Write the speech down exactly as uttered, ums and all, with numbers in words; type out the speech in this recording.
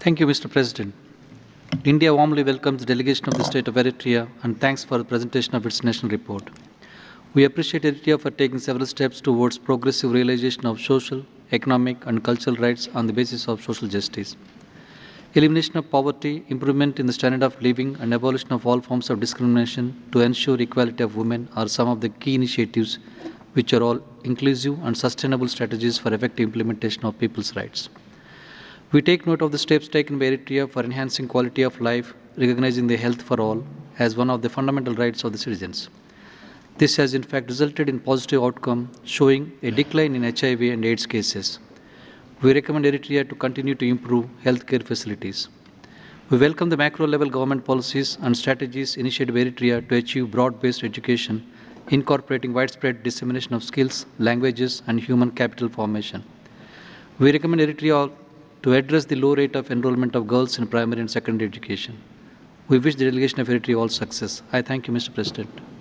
Thank you, Mister President. India warmly welcomes the delegation of the state of Eritrea and thanks for the presentation of its national report. We appreciate Eritrea for taking several steps towards progressive realization of social, economic, and cultural rights on the basis of social justice. Elimination of poverty, improvement in the standard of living, and abolition of all forms of discrimination to ensure equality of women are some of the key initiatives which are all inclusive and sustainable strategies for effective implementation of people's rights. We take note of the steps taken by Eritrea for enhancing quality of life, recognizing the health for all as one of the fundamental rights of the citizens. This has in fact resulted in positive outcome, showing a decline in H I V and AIDS cases. We recommend Eritrea to continue to improve healthcare facilities. We welcome the macro-level government policies and strategies initiated by Eritrea to achieve broad-based education, incorporating widespread dissemination of skills, languages, and human capital formation. We recommend Eritrea to address the low rate of enrollment of girls in primary and secondary education. We wish the delegation of Eritrea all success. I thank you, Mister President.